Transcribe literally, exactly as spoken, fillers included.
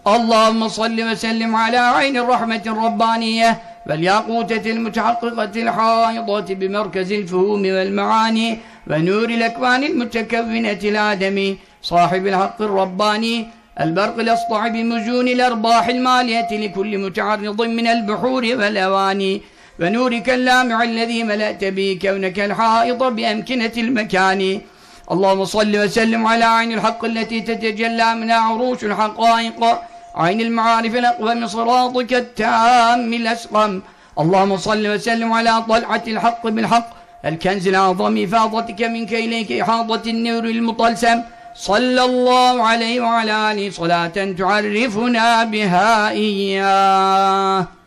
اللهم صل وسلم على عين الرحمة الربانية والياقوتة المتحققة الحائضة بمركز الفهوم والمعاني ونور الأكوان المتكونة الآدمي صاحب الحق الرباني البرق الأسطع بمزون الأرباح المالية لكل متعرض من البحور والأواني ونورك اللامع الذي ملأت به كونك الحائط بأمكنة المكان. اللهم صل وسلم على عين الحق التي تتجلى منها عروش الحقائق عين المعارف الأقوم صراطك التام الأسقم. اللهم صل وسلم على طلعة الحق بالحق الكنز الأعظم إفاضتك منك إليك إحاطة النور المطلسم صلى الله عليه وعلى آله صلاة تعرفنا بها إياه.